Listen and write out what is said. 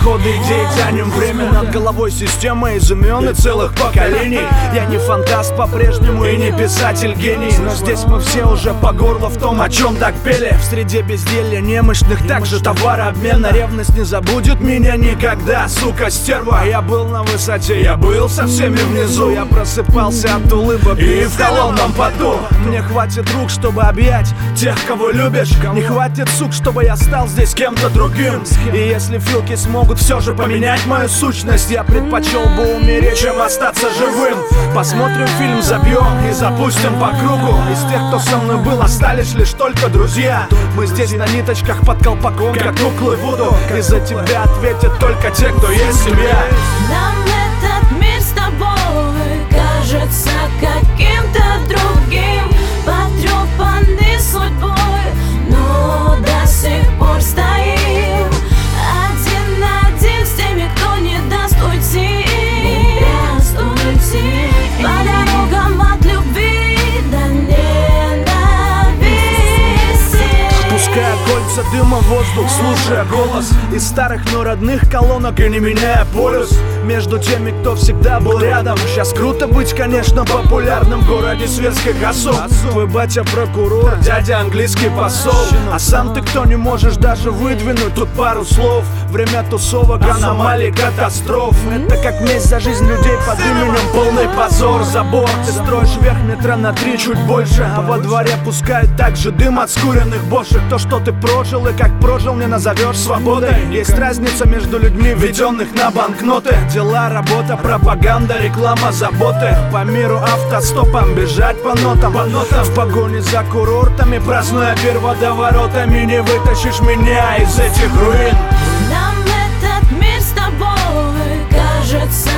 подходы, идеи, тянем время. Над головой система из имен и целых поколений. Я не фантаст по-прежнему и не писатель гений, но здесь мы все уже по горло в том, о чем так пели. В среде безделья немощных также товарообмена. Ревность не забудет меня никогда, сука, стерва. Я был на высоте, я был со всеми внизу. Я просыпался от улыбок и в холодном поту. Мне хватит рук, чтобы объять тех, кого любишь. Не хватит сук, чтобы я стал здесь кем-то другим. И если филки смогут все же поменять мою сущность, я предпочел бы умереть, чем остаться живым. Посмотрим фильм, забьем и запустим по кругу. Из тех, кто со мной был, остались лишь только друзья. Мы здесь на ниточках под колпаком, как куклы Вуду. И за тебя ответят только те, кто есть семья. Нам этот мир с тобой кажется каким-то другим, потрепанный судьбой, но до сих пор стоим один на один с теми, кто не даст уйти. По дорогам от любви до ненависти. Пуская кольца дыма в воздух, слушая голос из старых, но родных колонок и не меняя полюс между теми, кто всегда был рядом. Сейчас круто быть, конечно, популярным в городе светских особ. Твой батя прокурор, дядя английский посол. А сам ты кто, не можешь даже выдвинуть тут пару слов. Время тусовок, аномалий, катастроф. Это как месть за жизнь людей под именем полный позор. Забор, ты строишь вверх метра на 3, чуть больше, а во дворе пускают также дым от скуренных бошек. То, что ты прожил и как прожил, не назовешь свободой. Есть разница между людьми, введенных на банкноты. Дела, работа, пропаганда, реклама, заботы. По миру автостопом бежать по нотам. В погоне за курортами, празднуя перводоворотами. Не вытащишь меня из этих руин. Нам этот мир с тобой кажется